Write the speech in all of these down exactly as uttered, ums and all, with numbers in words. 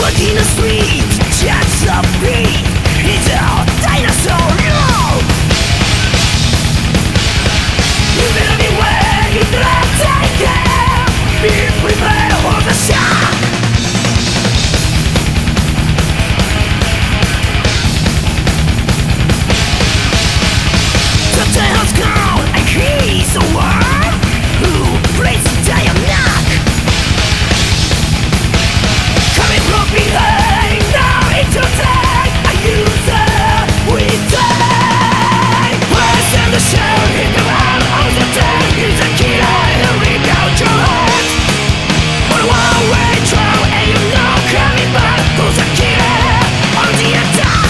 in the street, just a beat. It's a dinosaur, no. Even anyway, let's take it. Be prepared for the shock. The day has gone, and he's the one who plays the dialogue. Coming from behind, now into time. I use it with time. Where's in the show? Hit the out of the day. He's a killer, he'll rip out your heart. On a one-way trail, and you know coming back. Who's a killer on the attack?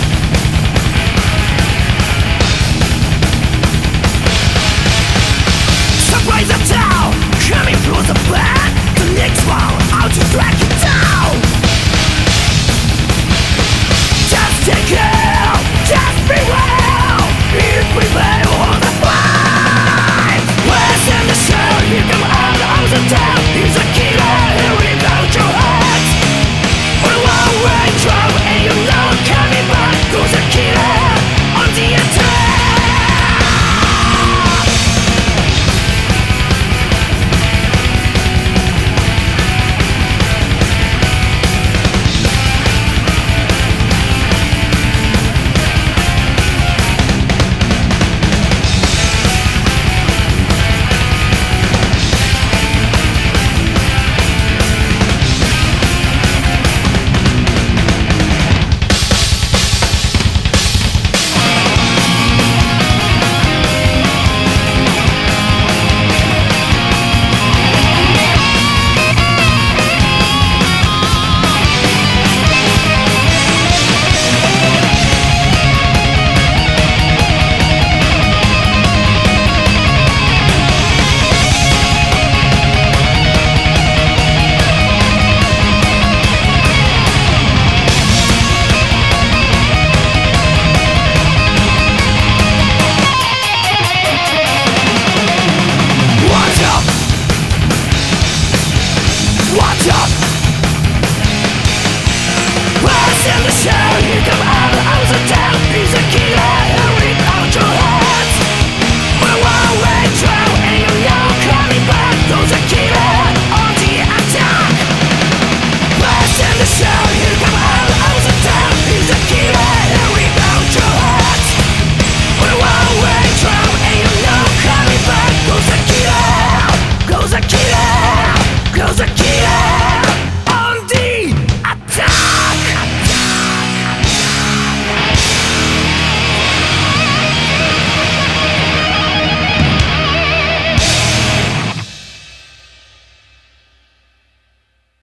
Surprise attack, coming through the back. The next one out to drag you down. Just take it, just beware. Be prepared for the fight. Where's in the show? You come out of the town. He's a killer, he'll rip out your heart. On a one-way trail, and you know coming back. Who's a killer on the attack? Watch up! Where's in the show? You come out of the town. He's a killer, he'll rip out your heart. On a one-way trail, and you know coming back. Those a killer on the attack. Where's in the show? You come out of the town. He's a killer, he'll rip out your heart. On a one-way trail, and you know coming back. Goes a killer, goes a killer, goes a killer.